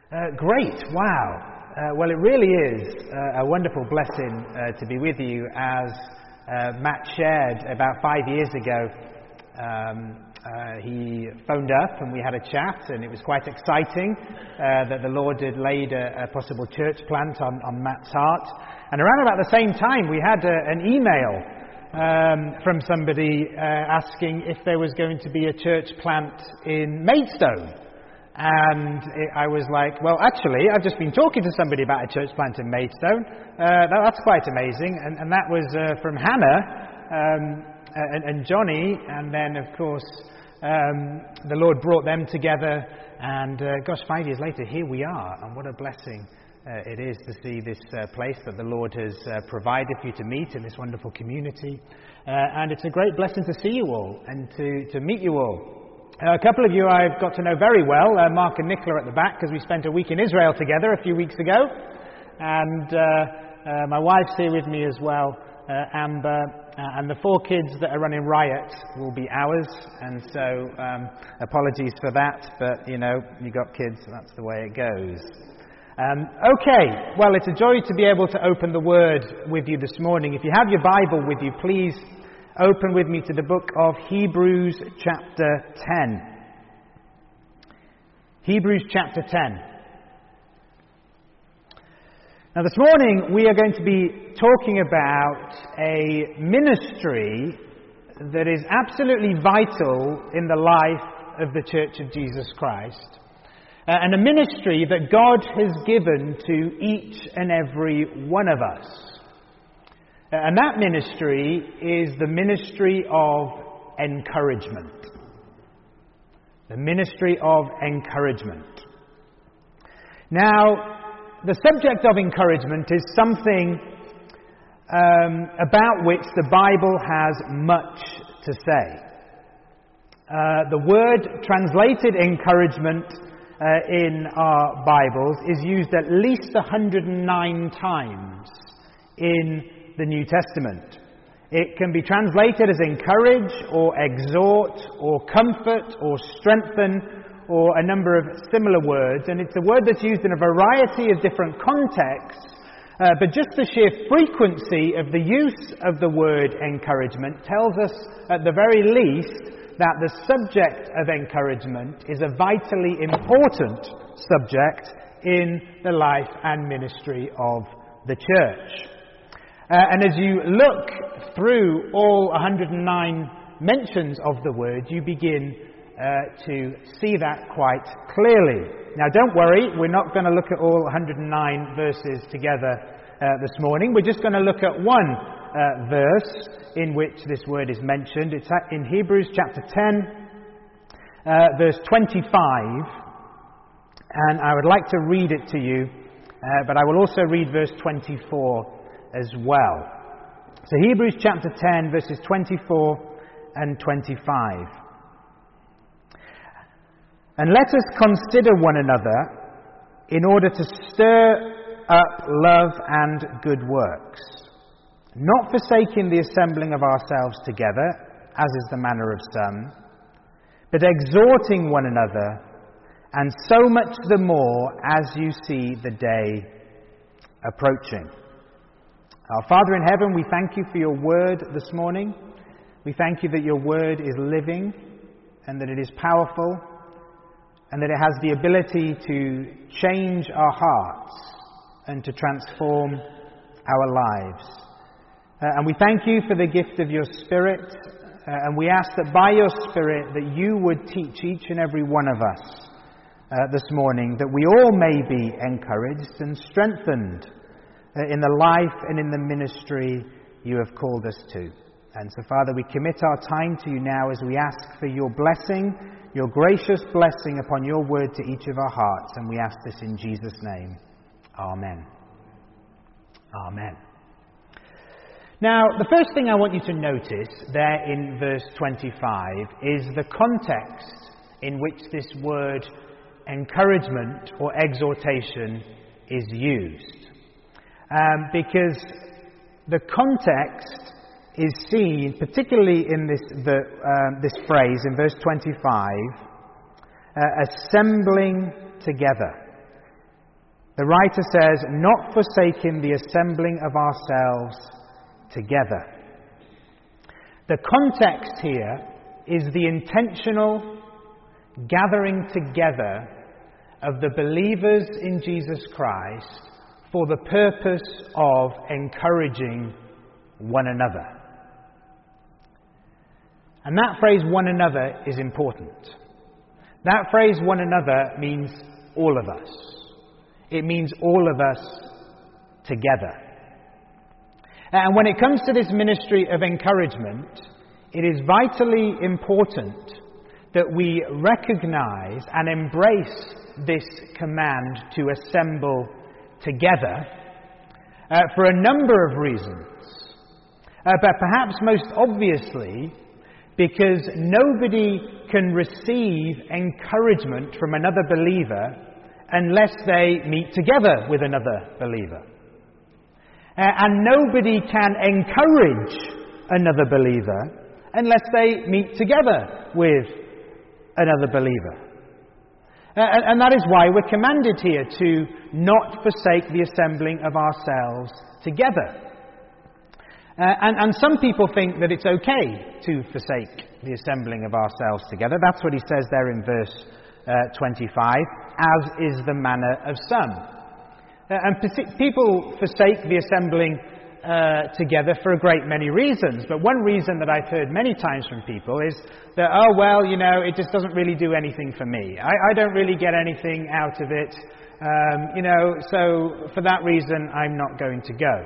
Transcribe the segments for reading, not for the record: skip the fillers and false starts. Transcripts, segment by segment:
Great, wow. Well, it really is a wonderful blessing to be with you. As Matt shared about 5 years ago, he phoned up and we had a chat, and it was quite exciting that the Lord had laid a possible church plant on Matt's heart. And around about the same time, we had an email from somebody asking if there was going to be a church plant in Maidstone. And I was like, well, actually, I've just been talking to somebody about a church plant in Maidstone. That's quite amazing. And that was from Hannah and Johnny. And then, of course, the Lord brought them together. And 5 years later, here we are. And what a blessing it is to see this place that the Lord has provided for you to meet in this wonderful community. And it's a great blessing to see you all and to meet you all. A couple of you I've got to know very well, Mark and Nicola at the back, because we spent a week in Israel together a few weeks ago. And my wife's here with me as well, Amber, and the 4 kids that are running riot will be ours. And so apologies for that, but you know, you got kids, that's the way it goes. Okay, well, it's a joy to be able to open the Word with you this morning. If you have your Bible with you, please open with me to the book of Hebrews chapter 10. Hebrews chapter 10. Now this morning we are going to be talking about a ministry that is absolutely vital in the life of the Church of Jesus Christ. And a ministry that God has given to each and every one of us. And that ministry is the ministry of encouragement. The ministry of encouragement. Now, the subject of encouragement is something about which the Bible has much to say. The word translated encouragement in our Bibles is used at least 109 times in the New Testament. It can be translated as encourage or exhort or comfort or strengthen or a number of similar words, and it's a word that's used in a variety of different contexts, but just the sheer frequency of the use of the word encouragement tells us at the very least that the subject of encouragement is a vitally important subject in the life and ministry of the church. And as you look through all 109 mentions of the word, you begin to see that quite clearly. Now don't worry, we're not going to look at all 109 verses together this morning. We're just going to look at one verse in which this word is mentioned. It's in Hebrews chapter 10, verse 25. And I would like to read it to you, but I will also read verse 24 as well. So Hebrews chapter 10, verses 24 and 25. And let us consider one another in order to stir up love and good works, not forsaking the assembling of ourselves together, as is the manner of some, but exhorting one another, and so much the more as you see the day approaching. Our Father in heaven, we thank you for your word this morning. We thank you that your word is living and that it is powerful and that it has the ability to change our hearts and to transform our lives. And we thank you for the gift of your Spirit, and we ask that by your Spirit that you would teach each and every one of us this morning, that we all may be encouraged and strengthened in the life and in the ministry you have called us to. And so, Father, we commit our time to you now as we ask for your blessing, your gracious blessing upon your word to each of our hearts. And we ask this in Jesus' name. Amen. Amen. Now, the first thing I want you to notice there in verse 25 is the context in which this word encouragement or exhortation is used. Because the context is seen, particularly in this phrase in verse 25, assembling together. The writer says, not forsaking the assembling of ourselves together. The context here is the intentional gathering together of the believers in Jesus Christ for the purpose of encouraging one another. And that phrase, one another, is important. That phrase, one another, means all of us. It means all of us together. And when it comes to this ministry of encouragement, it is vitally important that we recognize and embrace this command to assemble together for a number of reasons. But perhaps most obviously, because nobody can receive encouragement from another believer unless they meet together with another believer. And nobody can encourage another believer unless they meet together with another believer. And that is why we're commanded here to not forsake the assembling of ourselves together. And some people think that it's okay to forsake the assembling of ourselves together. That's what he says there in verse 25, as is the manner of some. And people forsake the assembling together for a great many reasons. But one reason that I've heard many times from people is that, oh, well, it just doesn't really do anything for me. I don't really get anything out of it. So for that reason, I'm not going to go.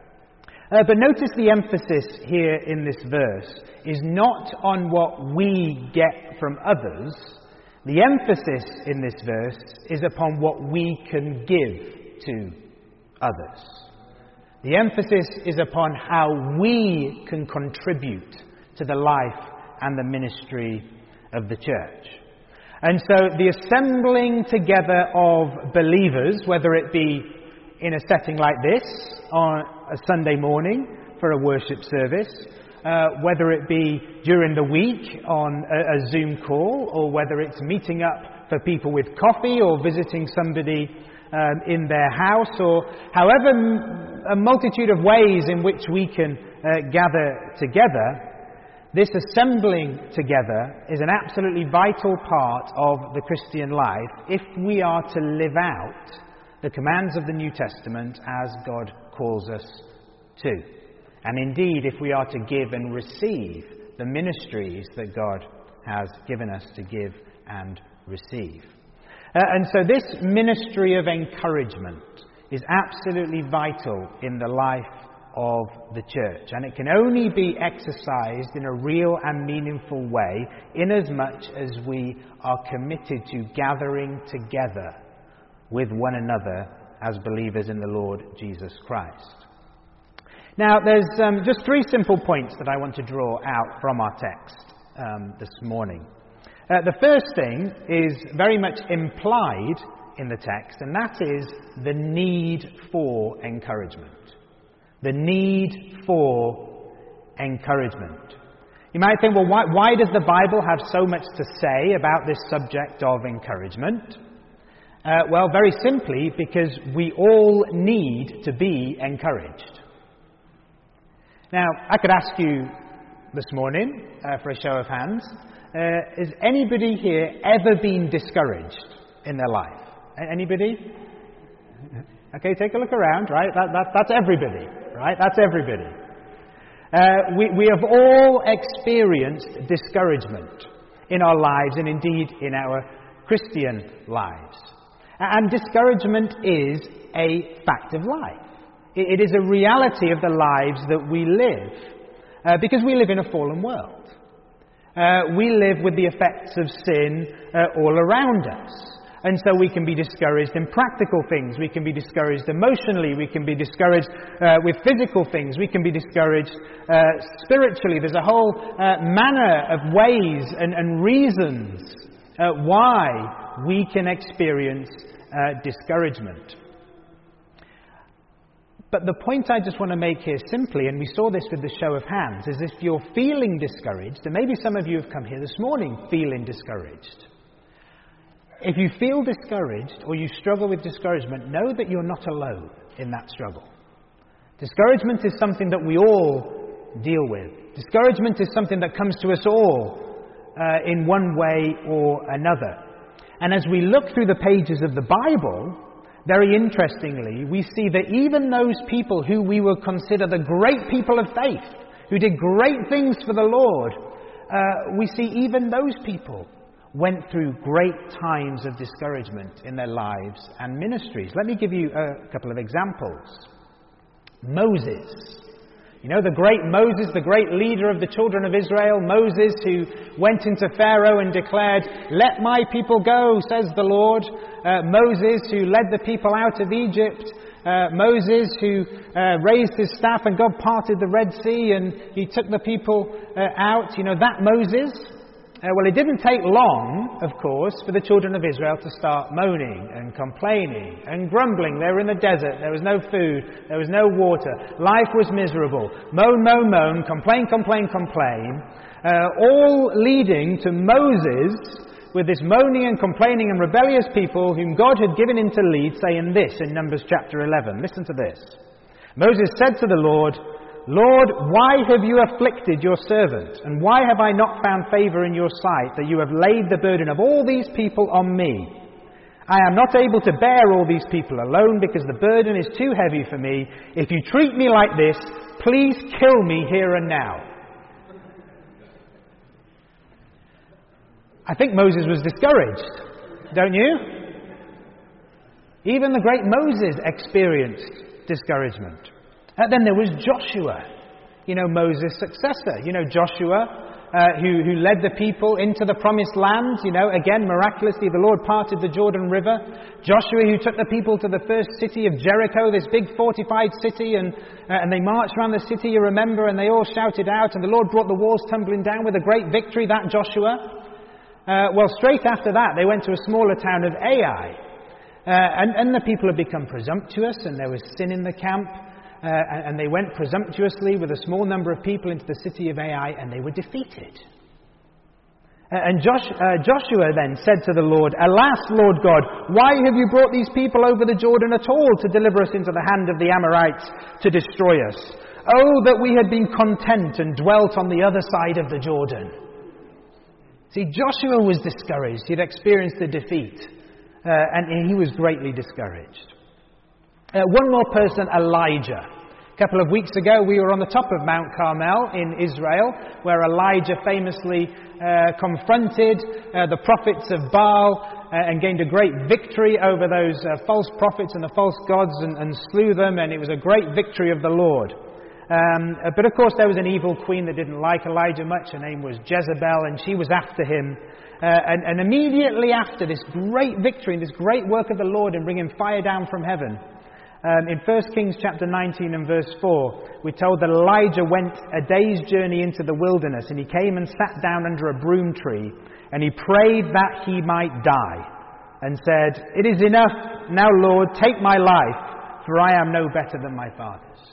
But notice the emphasis here in this verse is not on what we get from others. The emphasis in this verse is upon what we can give to others. The emphasis is upon how we can contribute to the life and the ministry of the church. And so the assembling together of believers, whether it be in a setting like this, on a Sunday morning for a worship service, whether it be during the week on a Zoom call, or whether it's meeting up for people with coffee or visiting somebody in their house, or however a multitude of ways in which we can gather together, this assembling together is an absolutely vital part of the Christian life if we are to live out the commands of the New Testament as God calls us to. And indeed, if we are to give and receive the ministries that God has given us to give and receive. And so this ministry of encouragement is absolutely vital in the life of the church. And it can only be exercised in a real and meaningful way inasmuch as we are committed to gathering together with one another as believers in the Lord Jesus Christ. Now, there's just three simple points that I want to draw out from our text this morning. The first thing is very much implied in the text, and that is the need for encouragement. The need for encouragement. You might think, well, why does the Bible have so much to say about this subject of encouragement? Well, very simply, because we all need to be encouraged. Now, I could ask you this morning, for a show of hands, has anybody here ever been discouraged in their life? Anybody? Okay, take a look around, right? That's everybody, right? That's everybody. We have all experienced discouragement in our lives and indeed in our Christian lives. And discouragement is a fact of life. It is a reality of the lives that we live, because we live in a fallen world. We live with the effects of sin all around us. And so we can be discouraged in practical things. We can be discouraged emotionally. We can be discouraged with physical things. We can be discouraged spiritually. There's a whole manner of ways and reasons why we can experience discouragement. But the point I just want to make here simply, and we saw this with the show of hands, is if you're feeling discouraged, and maybe some of you have come here this morning feeling discouraged, if you feel discouraged or you struggle with discouragement, know that you're not alone in that struggle. Discouragement is something that we all deal with. Discouragement is something that comes to us all in one way or another. And as we look through the pages of the Bible, very interestingly, we see that even those people who we would consider the great people of faith, who did great things for the Lord, we see even those people went through great times of discouragement in their lives and ministries. Let me give you a couple of examples. Moses. You know, the great Moses, the great leader of the children of Israel, Moses, who went into Pharaoh and declared, "Let my people go, says the Lord." Moses, who led the people out of Egypt. Moses, who raised his staff and God parted the Red Sea and he took the people out. You know, that Moses. Well, it didn't take long, of course, for the children of Israel to start moaning and complaining and grumbling. They were in the desert. There was no food. There was no water. Life was miserable. Moan, moan, moan. Complain, complain, complain. All leading to Moses, with this moaning and complaining and rebellious people whom God had given him to lead, saying this in Numbers chapter 11. Listen to this. Moses said to the Lord, "Lord, why have you afflicted your servant? And why have I not found favour in your sight that you have laid the burden of all these people on me? I am not able to bear all these people alone because the burden is too heavy for me. If you treat me like this, please kill me here and now." I think Moses was discouraged, don't you? Even the great Moses experienced discouragement. Then there was Joshua, you know, Moses' successor. You know, Joshua, who led the people into the promised land. You know, again, miraculously, the Lord parted the Jordan River. Joshua, who took the people to the first city of Jericho, this big fortified city, and they marched around the city, you remember, and they all shouted out, and the Lord brought the walls tumbling down with a great victory, that Joshua. Well, straight after that, they went to a smaller town of Ai. And the people had become presumptuous, and there was sin in the camp. And they went presumptuously with a small number of people into the city of Ai, and they were defeated. And Joshua then said to the Lord, "Alas, Lord God, why have you brought these people over the Jordan at all to deliver us into the hand of the Amorites to destroy us? Oh, that we had been content and dwelt on the other side of the Jordan." See, Joshua was discouraged. He'd experienced a defeat, and he was greatly discouraged. One more person, Elijah. A couple of weeks ago, we were on the top of Mount Carmel in Israel, where Elijah famously confronted the prophets of Baal and gained a great victory over those false prophets and the false gods and slew them, and it was a great victory of the Lord. But of course, there was an evil queen that didn't like Elijah much. Her name was Jezebel, and she was after him. And immediately after this great victory and this great work of the Lord in bringing fire down from heaven, in 1 Kings chapter 19 and verse 4, we're told that Elijah went a day's journey into the wilderness, and he came and sat down under a broom tree, and he prayed that he might die, and said, "It is enough now, Lord, take my life, for I am no better than my fathers."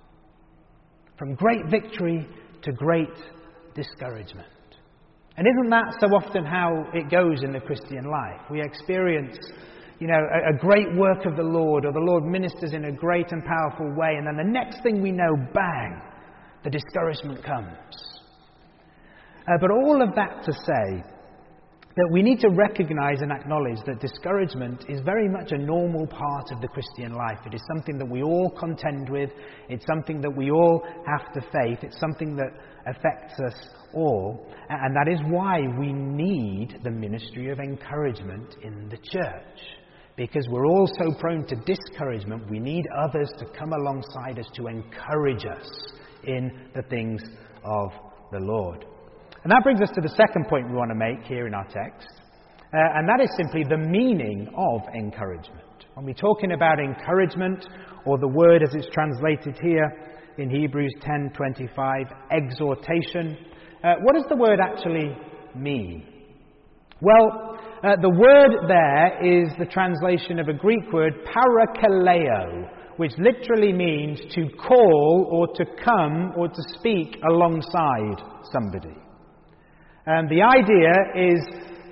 From great victory to great discouragement. And isn't that so often how it goes in the Christian life? We experience, you know, a great work of the Lord, or the Lord ministers in a great and powerful way, and then the next thing we know, bang, the discouragement comes. But all of that to say that we need to recognize and acknowledge that discouragement is very much a normal part of the Christian life. It is something that we all contend with. It's something that we all have to face. It's something that affects us all. And that is why we need the ministry of encouragement in the church. Because we're all so prone to discouragement, we need others to come alongside us to encourage us in the things of the Lord. And that brings us to the second point we want to make here in our text, and that is simply the meaning of encouragement. When we're talking about encouragement, or the word as it's translated here in Hebrews 10:25, exhortation, what does the word actually mean? Well, the word there is the translation of a Greek word, parakaleo, which literally means to call or to come or to speak alongside somebody. And the idea is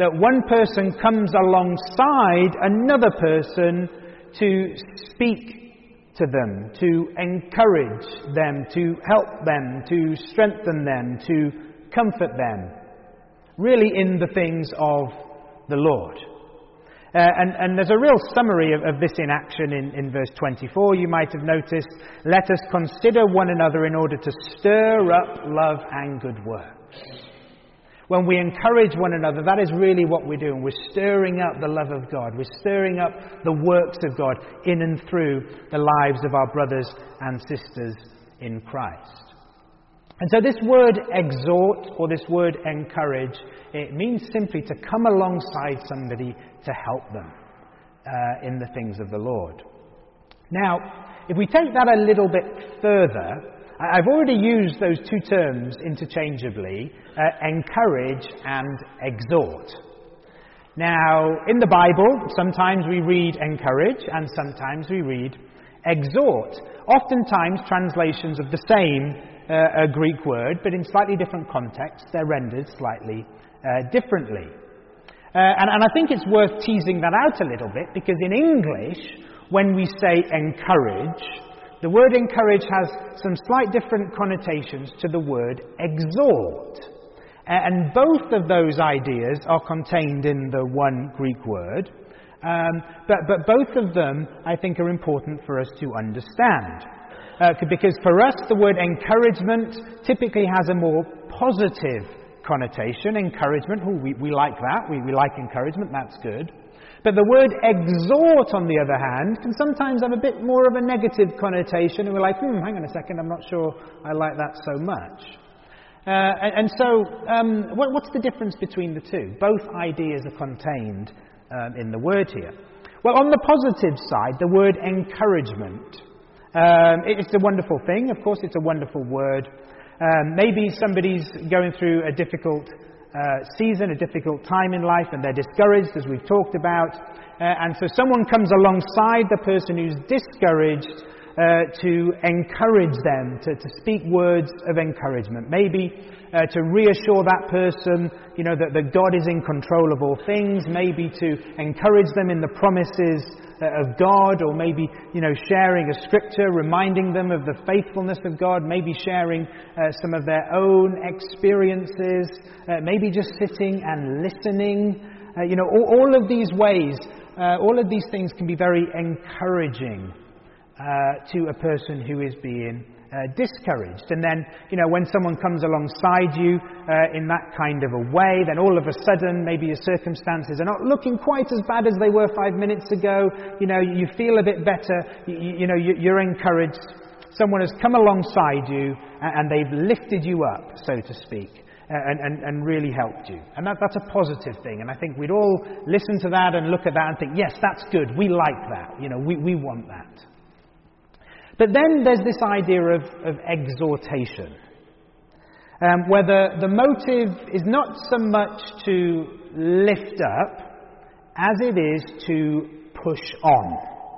that one person comes alongside another person to speak to them, to encourage them, to help them, to strengthen them, to comfort them, really in the things of the Lord. And there's a real summary of this in action in verse 24. You might have noticed, let us consider one another in order to stir up love and good works. When we encourage one another, that is really what we're doing. We're stirring up the love of God. We're stirring up the works of God in and through the lives of our brothers and sisters in Christ. And so this word exhort, or this word encourage, it means simply to come alongside somebody to help them in the things of the Lord. Now, if we take that a little bit further, I've already used those two terms interchangeably, encourage and exhort. Now, in the Bible, sometimes we read encourage and sometimes we read exhort. Oftentimes translations of the same Greek word, but in slightly different contexts, they're rendered slightly differently. And I think it's worth teasing that out a little bit, because in English, when we say encourage, the word encourage has some slight different connotations to the word exhort. And both of those ideas are contained in the one Greek word, but both of them, I think, are important for us to understand. Because for us, the word encouragement typically has a more positive connotation. Encouragement, we like that. We like encouragement, that's good. But the word exhort, on the other hand, can sometimes have a bit more of a negative connotation, and we're like, hang on a second, I'm not sure I like that so much. What's the difference between the two? Both ideas are contained in the word here. Well, on the positive side, the word encouragement, it's a wonderful thing. Of course, it's a wonderful word. Maybe somebody's going through a difficult season, a difficult time in life, and they're discouraged, as we've talked about. And so someone comes alongside the person who's discouraged to encourage them, to speak words of encouragement. Maybe to reassure that person, that God is in control of all things. Maybe to encourage them in the promises of God, or maybe, sharing a scripture, reminding them of the faithfulness of God, maybe sharing some of their own experiences, maybe just sitting and listening. All of these ways, all of these things can be very encouraging to a person who is being discouraged. And then, when someone comes alongside you in that kind of a way, then all of a sudden maybe your circumstances are not looking quite as bad as they were 5 minutes ago. You feel a bit better. You're encouraged. Someone has come alongside you and they've lifted you up, so to speak, and really helped you. And that's a positive thing. And I think we'd all listen to that and look at that and think, yes, that's good. We like that. We want that. But then there's this idea of exhortation, where the motive is not so much to lift up as it is to push on.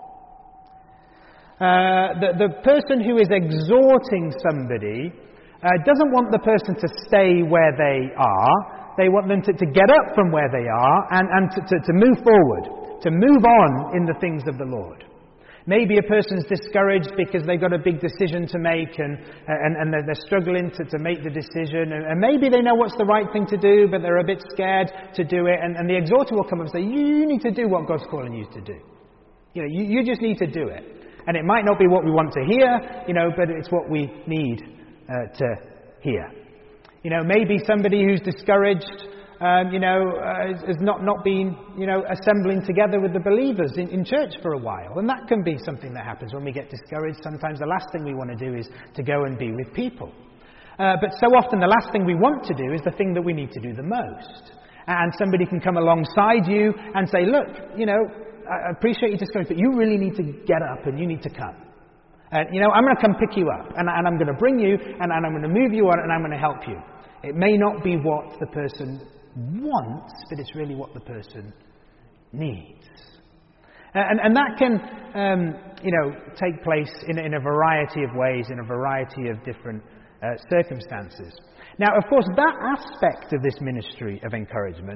The person who is exhorting somebody doesn't want the person to stay where they are. They want them to get up from where they are and to move forward, to move on in the things of the Lord. Maybe a person's discouraged because they've got a big decision to make and they're struggling to make the decision. And maybe they know what's the right thing to do, but they're a bit scared to do it. And the exhorter will come up and say, you need to do what God's calling you to do. You just need to do it. And it might not be what we want to hear, but it's what we need to hear. Maybe somebody who's discouraged has not been, assembling together with the believers in church for a while. And that can be something that happens when we get discouraged. Sometimes the last thing we want to do is to go and be with people. But so often the last thing we want to do is the thing that we need to do the most. And somebody can come alongside you and say, look, I appreciate you discouraged, but you really need to get up and you need to come. And, I'm going to come pick you up and I'm going to bring you and I'm going to move you on and I'm going to help you. It may not be what the person wants, but it's really what the person needs. And that can, take place in a variety of ways, in a variety of different circumstances. Now, of course, that aspect of this ministry of encouragement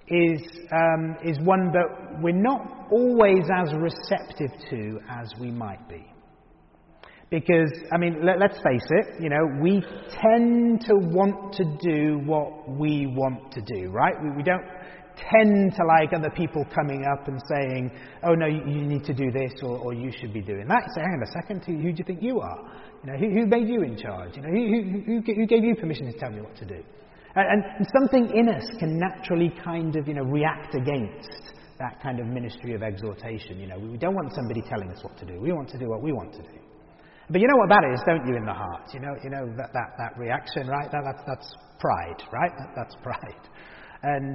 is one that we're not always as receptive to as we might be. Because, I mean, let's face it, we tend to want to do what we want to do, right? We don't tend to like other people coming up and saying, oh no, you need to do this, or you should be doing that. You say, hang on a second, who do you think you are? Who made you in charge? Who gave you permission to tell me what to do? And something in us can naturally kind of, react against that kind of ministry of exhortation. We don't want somebody telling us what to do. We want to do what we want to do. But you know what that is, don't you, in the heart? That reaction, right? That's pride, right? That's pride. And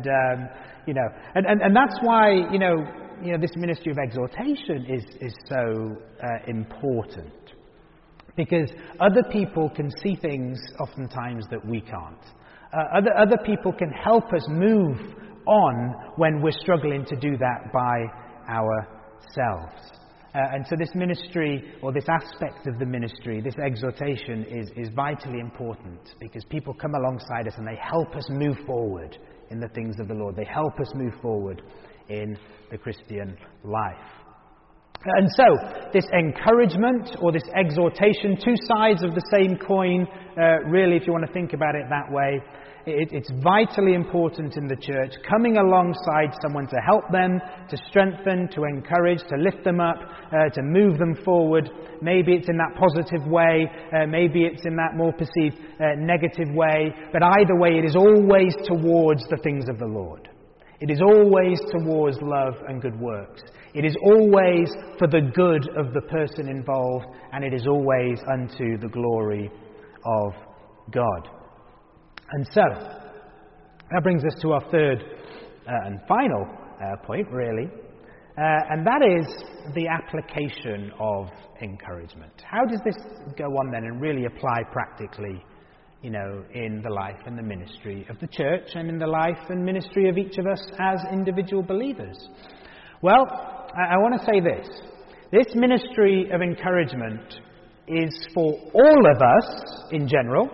that's why, this ministry of exhortation is so important. Because other people can see things oftentimes that we can't. Other people can help us move on when we're struggling to do that by ourselves. And so this ministry, or this aspect of the ministry, this exhortation is vitally important, because people come alongside us and they help us move forward in the things of the Lord. They help us move forward in the Christian life. And so, this encouragement or this exhortation, two sides of the same coin, really, if you want to think about it that way, it's vitally important in the church, coming alongside someone to help them, to strengthen, to encourage, to lift them up, to move them forward. Maybe it's in that positive way, maybe it's in that more perceived negative way, but either way, it is always towards the things of the Lord. It is always towards love and good works. It is always for the good of the person involved, and it is always unto the glory of God. And so, that brings us to our third and final point, really, and that is the application of encouragement. How does this go on then and really apply practically, in the life and the ministry of the church, and in the life and ministry of each of us as individual believers? Well, I want to say this. This ministry of encouragement is for all of us in general,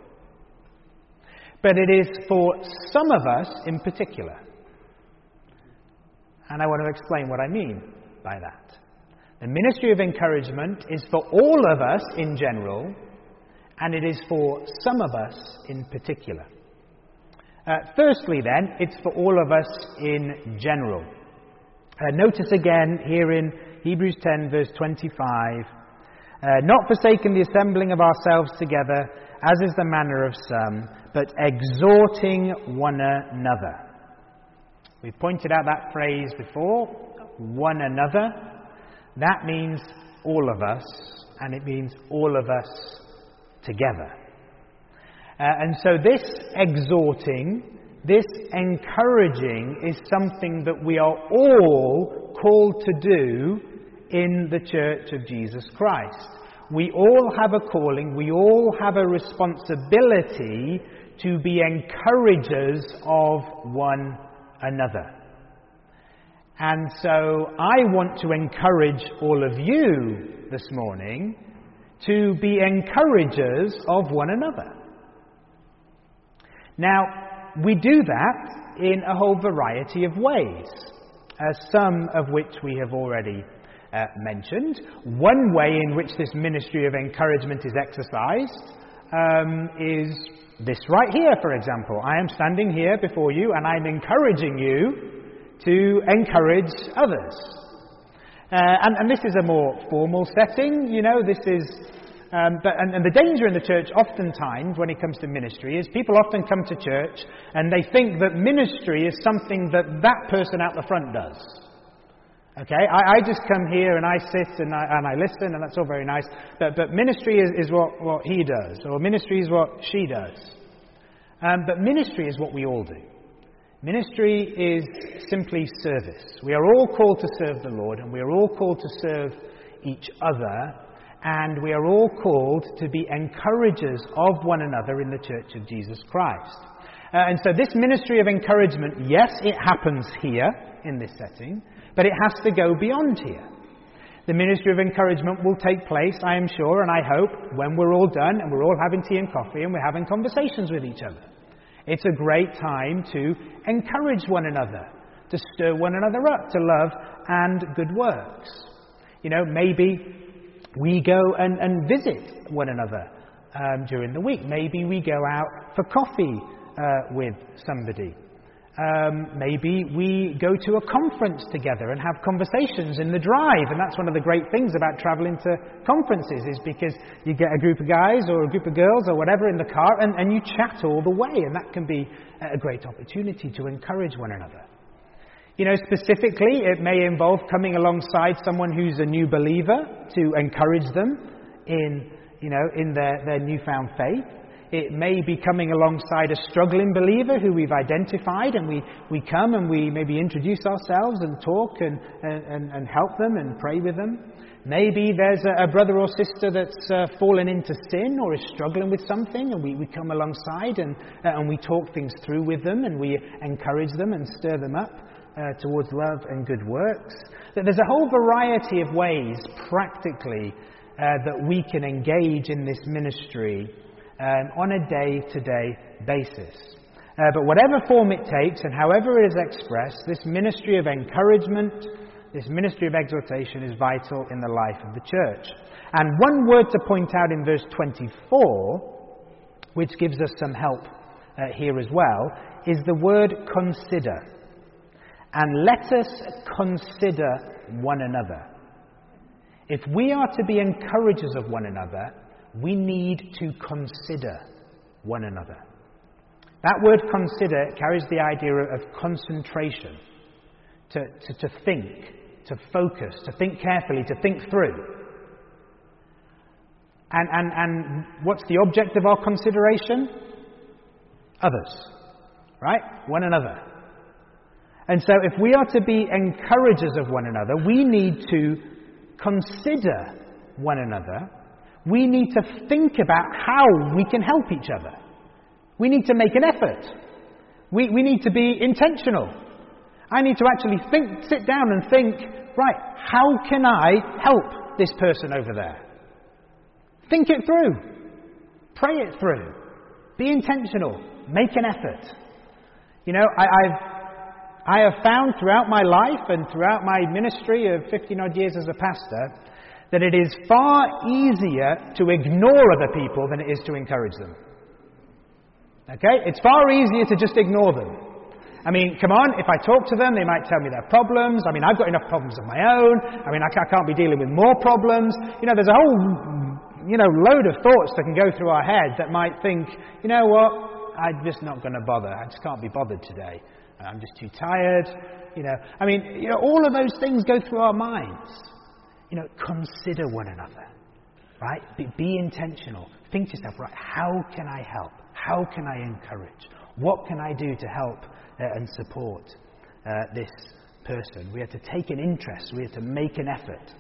but it is for some of us in particular. And I want to explain what I mean by that. The ministry of encouragement is for all of us in general, and it is for some of us in particular. Firstly then, it's for all of us in general. Notice again here in Hebrews 10 verse 25, not forsaking the assembling of ourselves together, as is the manner of some, but exhorting one another. We've pointed out that phrase before, one another. That means all of us, and it means all of us together. And so this exhorting, this encouraging is something that we are all called to do in the Church of Jesus Christ. We all have a calling, we all have a responsibility to be encouragers of one another. And so I want to encourage all of you this morning to be encouragers of one another. Now, we do that in a whole variety of ways, some of which we have already mentioned. One way in which this ministry of encouragement is exercised is this right here, for example. I am standing here before you and I'm encouraging you to encourage others. And this is a more formal setting, this is... and the danger in the church oftentimes when it comes to ministry is people often come to church and they think that ministry is something that person out the front does. Okay, I just come here and I sit and I listen, and that's all very nice, but ministry is what he does, or ministry is what she does. But ministry is what we all do. Ministry is simply service. We are all called to serve the Lord, and we are all called to serve each other, and we are all called to be encouragers of one another in the Church of Jesus Christ. And so this ministry of encouragement, yes, it happens here in this setting, but it has to go beyond here. The ministry of encouragement will take place, I am sure, and I hope, when we're all done and we're all having tea and coffee and we're having conversations with each other. It's a great time to encourage one another, to stir one another up to love and good works. Maybe we go and visit one another during the week. Maybe we go out for coffee with somebody. Maybe we go to a conference together and have conversations in the drive. And that's one of the great things about travelling to conferences, is because you get a group of guys or a group of girls or whatever in the car and you chat all the way. And that can be a great opportunity to encourage one another. Specifically, it may involve coming alongside someone who's a new believer to encourage them in their newfound faith. It may be coming alongside a struggling believer who we've identified, and we come and we maybe introduce ourselves and talk and help them and pray with them. Maybe there's a brother or sister that's fallen into sin or is struggling with something, and we come alongside and we talk things through with them, and we encourage them and stir them up towards love and good works. There's a whole variety of ways, practically, that we can engage in this ministry on a day-to-day basis. But whatever form it takes and however it is expressed, this ministry of encouragement, this ministry of exhortation is vital in the life of the church. And one word to point out in verse 24, which gives us some help here as well, is the word consider. And let us consider one another. If we are to be encouragers of one another, we need to consider one another. That word consider carries the idea of concentration, to think, to focus, to think carefully, to think through. And what's the object of our consideration? Others, right? One another. And so if we are to be encouragers of one another, we need to consider one another. We need to think about how we can help each other. We need to make an effort. We need to be intentional. I need to actually sit down and think, right, how can I help this person over there? Think it through. Pray it through. Be intentional. Make an effort. I have found throughout my life and throughout my ministry of 15-odd years as a pastor that it is far easier to ignore other people than it is to encourage them. Okay? It's far easier to just ignore them. I mean, come on, if I talk to them, they might tell me their problems. I mean, I've got enough problems of my own. I mean, I can't be dealing with more problems. There's a whole, load of thoughts that can go through our head that might think, you know what, I'm just not going to bother. I just can't be bothered today. I'm just too tired. All of those things go through our minds. Consider one another, right? Be intentional. Think to yourself, right, how can I help? How can I encourage? What can I do to help and support this person? We have to take an interest. We have to make an effort.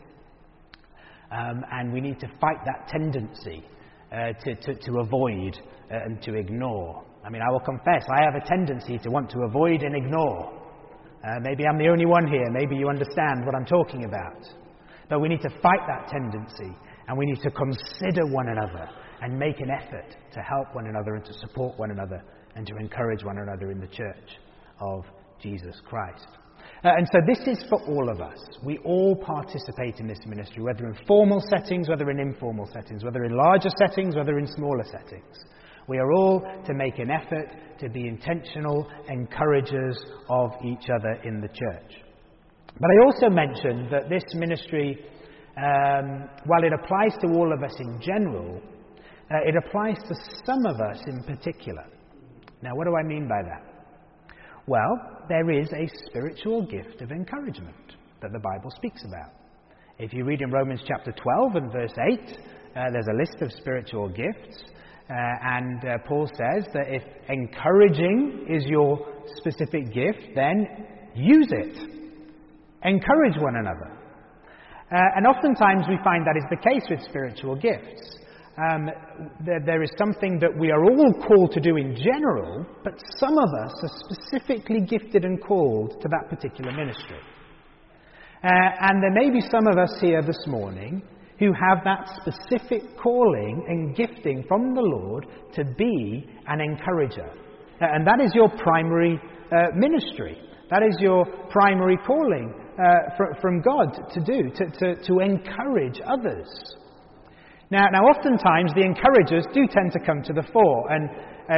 And we need to fight that tendency to avoid and to ignore. I will confess, I have a tendency to want to avoid and ignore. Maybe I'm the only one here. Maybe you understand what I'm talking about. But we need to fight that tendency, and we need to consider one another and make an effort to help one another and to support one another and to encourage one another in the church of Jesus Christ. And so this is for all of us. We all participate in this ministry, whether in formal settings, whether in informal settings, whether in larger settings, whether in smaller settings. We are all to make an effort to be intentional encouragers of each other in the church. But I also mentioned that this ministry, while it applies to all of us in general, it applies to some of us in particular. Now, what do I mean by that? Well, there is a spiritual gift of encouragement that the Bible speaks about. If you read in Romans chapter 12 and verse 8, there's a list of spiritual gifts. And Paul says that if encouraging is your specific gift, then use it. Encourage one another. And oftentimes we find that is the case with spiritual gifts. There is something that we are all called to do in general, but some of us are specifically gifted and called to that particular ministry. And there may be some of us here this morning who have that specific calling and gifting from the Lord to be an encourager, And that is your primary ministry. That is your primary calling from God to do, to encourage others. Now, oftentimes the encouragers do tend to come to the fore, and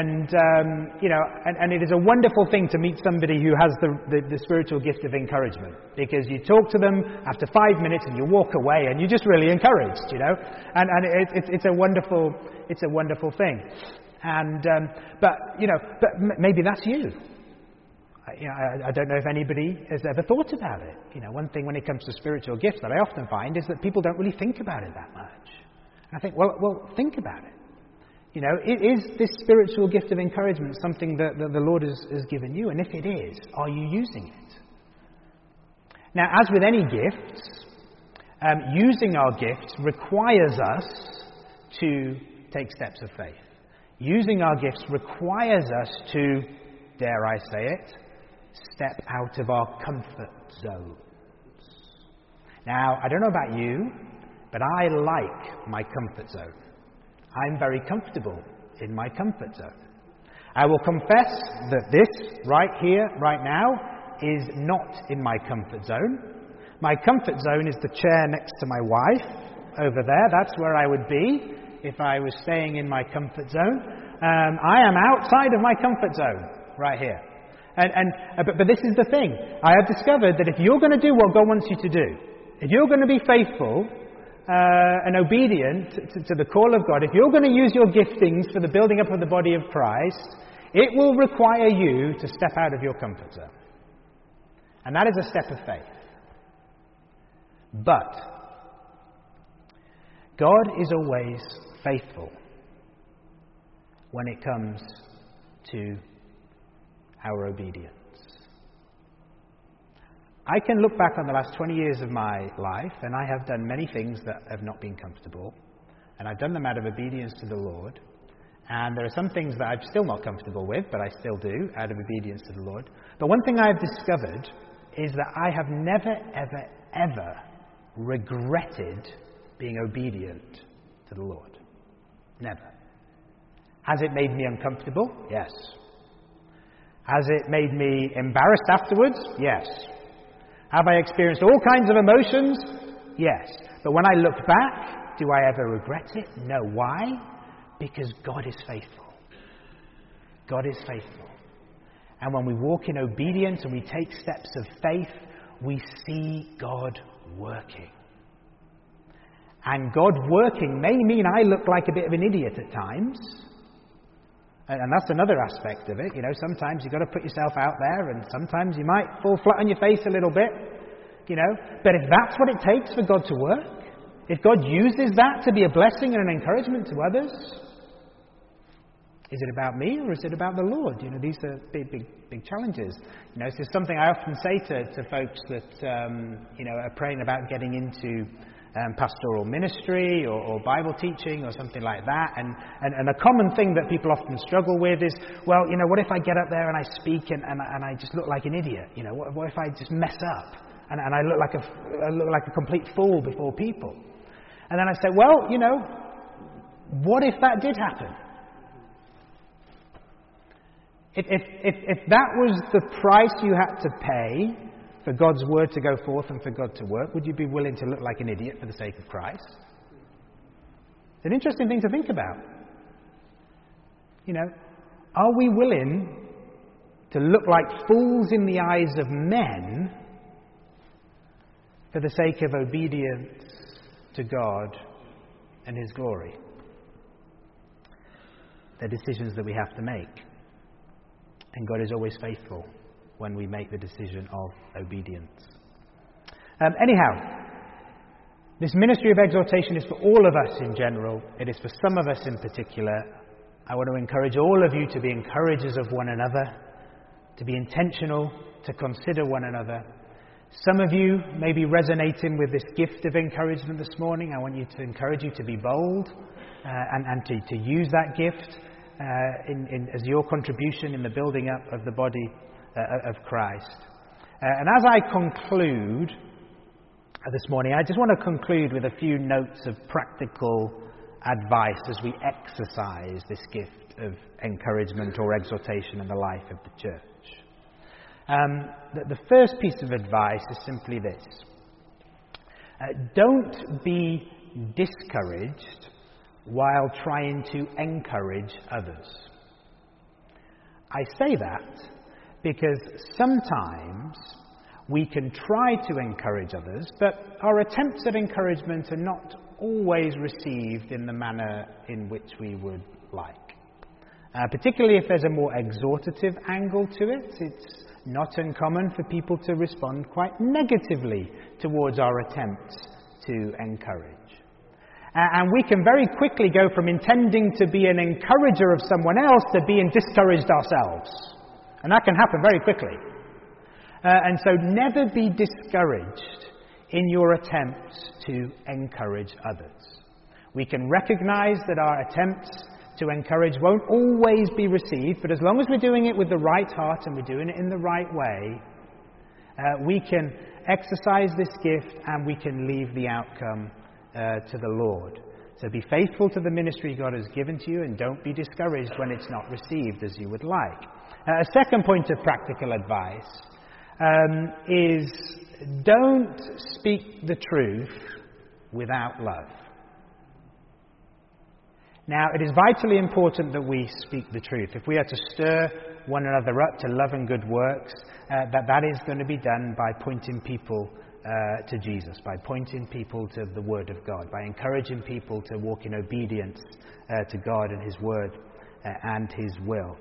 it is a wonderful thing to meet somebody who has the spiritual gift of encouragement, because you talk to them after 5 minutes and you walk away and you're just really encouraged, and it's a wonderful thing, but maybe that's you. I don't know if anybody has ever thought about it. One thing when it comes to spiritual gifts that I often find is that people don't really think about it that much. And I think, well, think about it. Is this spiritual gift of encouragement something that the Lord has given you? And if it is, are you using it? Now, as with any gifts, using our gifts requires us to take steps of faith. Using our gifts requires us to, dare I say it, step out of our comfort zones. Now, I don't know about you, but I like my comfort zone. I'm very comfortable in my comfort zone. I will confess that this, right here, right now, is not in my comfort zone. My comfort zone is the chair next to my wife over there. That's where I would be if I was staying in my comfort zone. I am outside of my comfort zone right here. But this is the thing. I have discovered that if you're going to do what God wants you to do, if you're going to be faithful and obedient to the call of God, if you're going to use your giftings for the building up of the body of Christ, it will require you to step out of your comfort zone. And that is a step of faith. But God is always faithful when it comes to our obedience. I can look back on the last 20 years of my life, and I have done many things that have not been comfortable, and I've done them out of obedience to the Lord. And there are some things that I'm still not comfortable with, but I still do out of obedience to the Lord. But one thing I have discovered is that I have never, ever, ever regretted being obedient to the Lord. Never. Has it made me uncomfortable? Yes. Has it made me embarrassed afterwards? Yes. Have I experienced all kinds of emotions? Yes. But when I look back, do I ever regret it? No. Why? Because God is faithful. God is faithful. And when we walk in obedience and we take steps of faith, we see God working. And God working may mean I look like a bit of an idiot at times. And that's another aspect of it. Sometimes you've got to put yourself out there, and sometimes you might fall flat on your face a little bit, But if that's what it takes for God to work, if God uses that to be a blessing and an encouragement to others, is it about me or is it about the Lord? These are big challenges. This is something I often say to folks that, are praying about getting into pastoral ministry or Bible teaching or something like that. And a common thing that people often struggle with is, well, what if I get up there and I speak and I just look like an idiot? What if I just mess up and I look like a complete fool before people? And then I say, well, what if that did happen? If that was the price you had to pay for God's word to go forth and for God to work, would you be willing to look like an idiot for the sake of Christ? It's an interesting thing to think about. Are we willing to look like fools in the eyes of men for the sake of obedience to God and His glory? They're decisions that we have to make. And God is always faithful when we make the decision of obedience. Anyhow, this ministry of exhortation is for all of us in general. It is for some of us in particular. I want to encourage all of you to be encouragers of one another, to be intentional, to consider one another. Some of you may be resonating with this gift of encouragement this morning. I want you to encourage you to be bold and to use that gift as your contribution in the building up of the body of Christ. And as I conclude this morning, I just want to conclude with a few notes of practical advice as we exercise this gift of encouragement or exhortation in the life of the church. The first piece of advice is simply this. Don't be discouraged while trying to encourage others. I say that because sometimes we can try to encourage others, but our attempts at encouragement are not always received in the manner in which we would like. Particularly if there's a more exhortative angle to it, it's not uncommon for people to respond quite negatively towards our attempts to encourage. And we can very quickly go from intending to be an encourager of someone else to being discouraged ourselves. And that can happen very quickly. And so never be discouraged in your attempts to encourage others. We can recognize that our attempts to encourage won't always be received, but as long as we're doing it with the right heart and we're doing it in the right way, we can exercise this gift and we can leave the outcome to the Lord. So be faithful to the ministry God has given to you and don't be discouraged when it's not received as you would like. A second point of practical advice is don't speak the truth without love. Now, it is vitally important that we speak the truth. If we are to stir one another up to love and good works, that is going to be done by pointing people to Jesus, by pointing people to the Word of God, by encouraging people to walk in obedience to God and His Word and His will.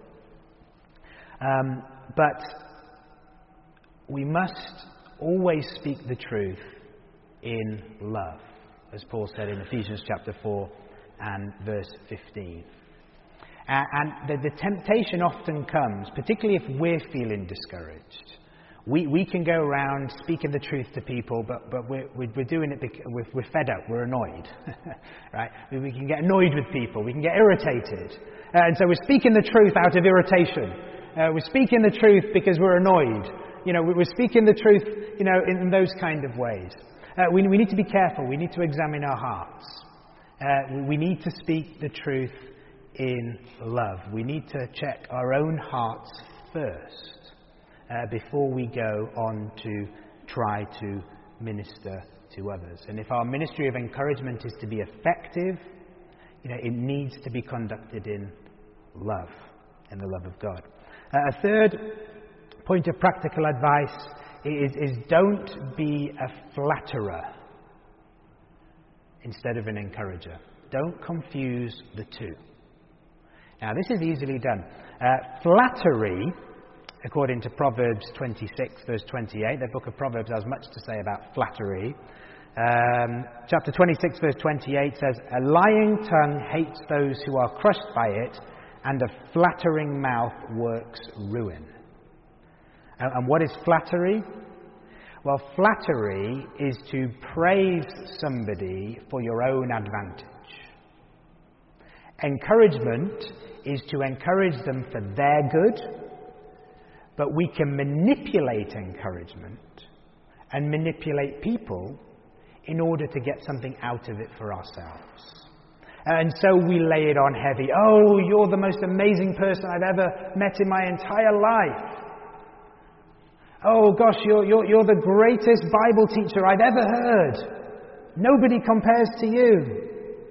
But we must always speak the truth in love, as Paul said in Ephesians chapter 4 and verse 15. And the temptation often comes, particularly if we're feeling discouraged. We can go around speaking the truth to people, but we're doing it because we're fed up, we're annoyed. Right? We can get annoyed with people, we can get irritated. And so we're speaking the truth out of irritation. We're speaking the truth because we're annoyed. We're speaking the truth, in those kind of ways. We need to be careful. We need to examine our hearts. We need to speak the truth in love. We need to check our own hearts first before we go on to try to minister to others. And if our ministry of encouragement is to be effective, it needs to be conducted in love, in the love of God. A third point of practical advice is don't be a flatterer instead of an encourager. Don't confuse the two. Now, this is easily done. Flattery, according to Proverbs 26, verse 28, the book of Proverbs has much to say about flattery. Chapter 26, verse 28 says, "A lying tongue hates those who are crushed by it, and a flattering mouth works ruin." And what is flattery? Well, flattery is to praise somebody for your own advantage. Encouragement is to encourage them for their good, but we can manipulate encouragement and manipulate people in order to get something out of it for ourselves. And so we lay it on heavy. "Oh, you're the most amazing person I've ever met in my entire life. Oh gosh, you're the greatest Bible teacher I've ever heard. Nobody compares to you."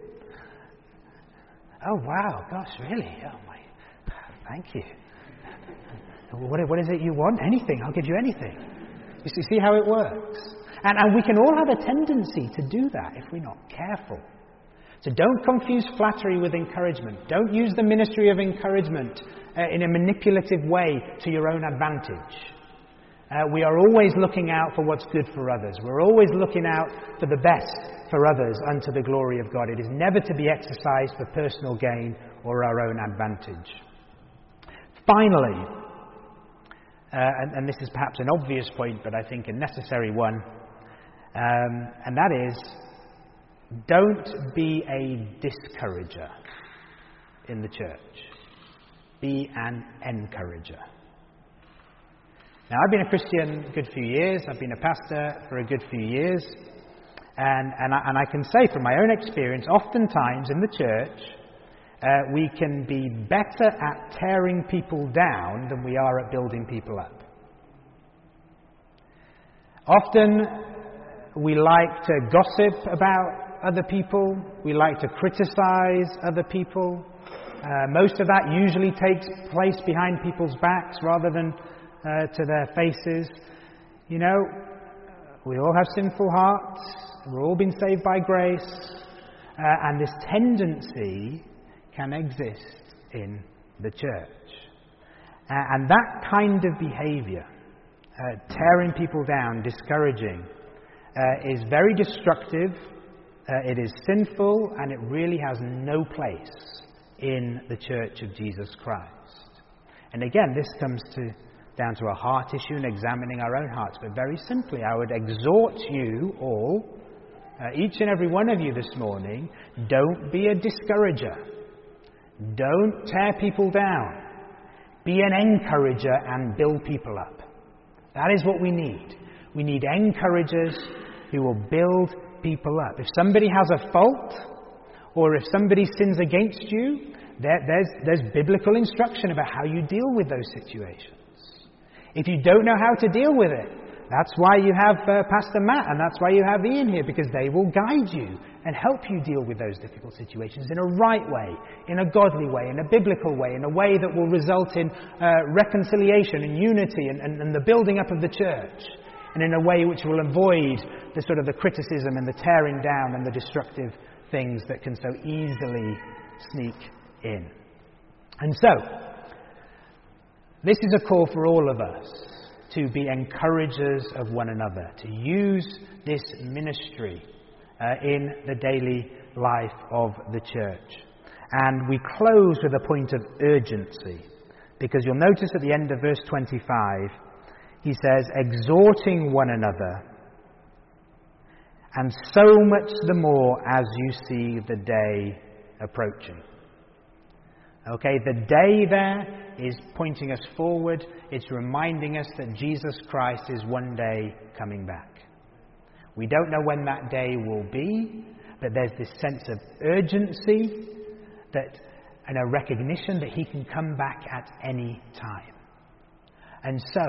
"Oh wow, gosh, really? Oh my, thank you. What is it you want? Anything, I'll give you anything." You see how it works? And we can all have a tendency to do that if we're not careful. So don't confuse flattery with encouragement. Don't use the ministry of encouragement in a manipulative way to your own advantage. We are always looking out for what's good for others. We're always looking out for the best for others unto the glory of God. It is never to be exercised for personal gain or our own advantage. Finally, and this is perhaps an obvious point, but I think a necessary one, and that is, don't be a discourager in the church. Be an encourager. Now, I've been a Christian a good few years. I've been a pastor for a good few years. And I can say from my own experience, oftentimes in the church, we can be better at tearing people down than we are at building people up. Often we like to gossip about other people. We like to criticize other people. Most of that usually takes place behind people's backs rather than to their faces. You know, we all have sinful hearts. We've all been saved by grace. And this tendency can exist in the church. And that kind of behavior, tearing people down, discouraging, is very destructive, it is sinful, and it really has no place in the Church of Jesus Christ. And again, this comes down to a heart issue and examining our own hearts. But very simply, I would exhort you all, each and every one of you this morning, don't be a discourager. Don't tear people down. Be an encourager and build people up. That is what we need. We need encouragers who will build people up. If somebody has a fault, or if somebody sins against you, there's biblical instruction about how you deal with those situations. If you don't know how to deal with it, that's why you have Pastor Matt, and that's why you have Ian here, because they will guide you and help you deal with those difficult situations in a right way, in a godly way, in a biblical way, in a way that will result in reconciliation and unity and the building up of the church, and in a way which will avoid the criticism and the tearing down and the destructive things that can so easily sneak in. And so, this is a call for all of us to be encouragers of one another, to use this ministry in the daily life of the church. And we close with a point of urgency, because you'll notice at the end of verse 25, he says, exhorting one another, and so much the more as you see the day approaching. Okay, the day there is pointing us forward. It's reminding us that Jesus Christ is one day coming back. We don't know when that day will be, but there's this sense of urgency and a recognition that he can come back at any time. And so,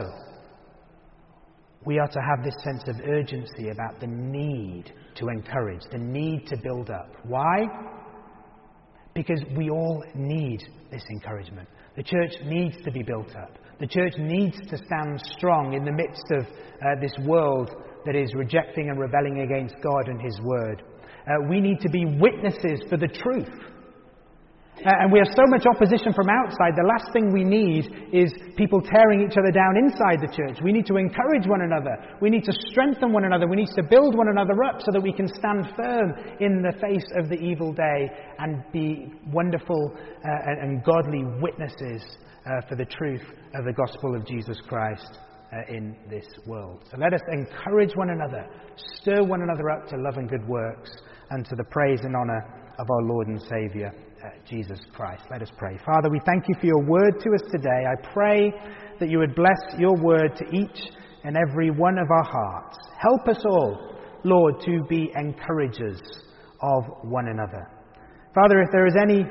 we are to have this sense of urgency about the need to encourage, the need to build up. Why? Because we all need this encouragement. The church needs to be built up. The church needs to stand strong in the midst of this world that is rejecting and rebelling against God and His Word. We need to be witnesses for the truth. And we have so much opposition from outside. The last thing we need is people tearing each other down inside the church. We need to encourage one another. We need to strengthen one another. We need to build one another up so that we can stand firm in the face of the evil day and be wonderful and godly witnesses for the truth of the gospel of Jesus Christ in this world. So let us encourage one another, stir one another up to love and good works, and to the praise and honour of our Lord and Saviour, Jesus Christ. Let us pray. Father, we thank you for your word to us today. I pray that you would bless your word to each and every one of our hearts. Help us all, Lord, to be encouragers of one another. Father, if there is any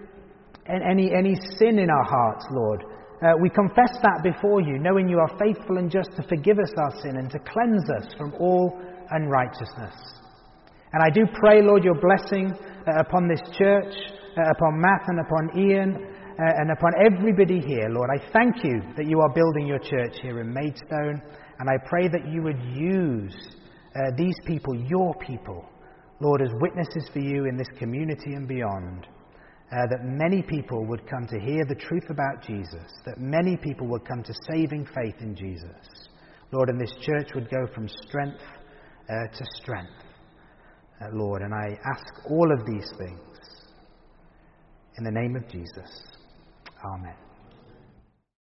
sin in our hearts, Lord, we confess that before you, knowing you are faithful and just to forgive us our sin and to cleanse us from all unrighteousness. And I do pray, Lord, your blessing upon this church, upon Matt and upon Ian, and upon everybody here. Lord, I thank you that you are building your church here in Maidstone, and I pray that you would use these people, your people, Lord, as witnesses for you in this community and beyond, that many people would come to hear the truth about Jesus, that many people would come to saving faith in Jesus. Lord, and this church would go from strength to strength, Lord, and I ask all of these things in the name of Jesus. Amen.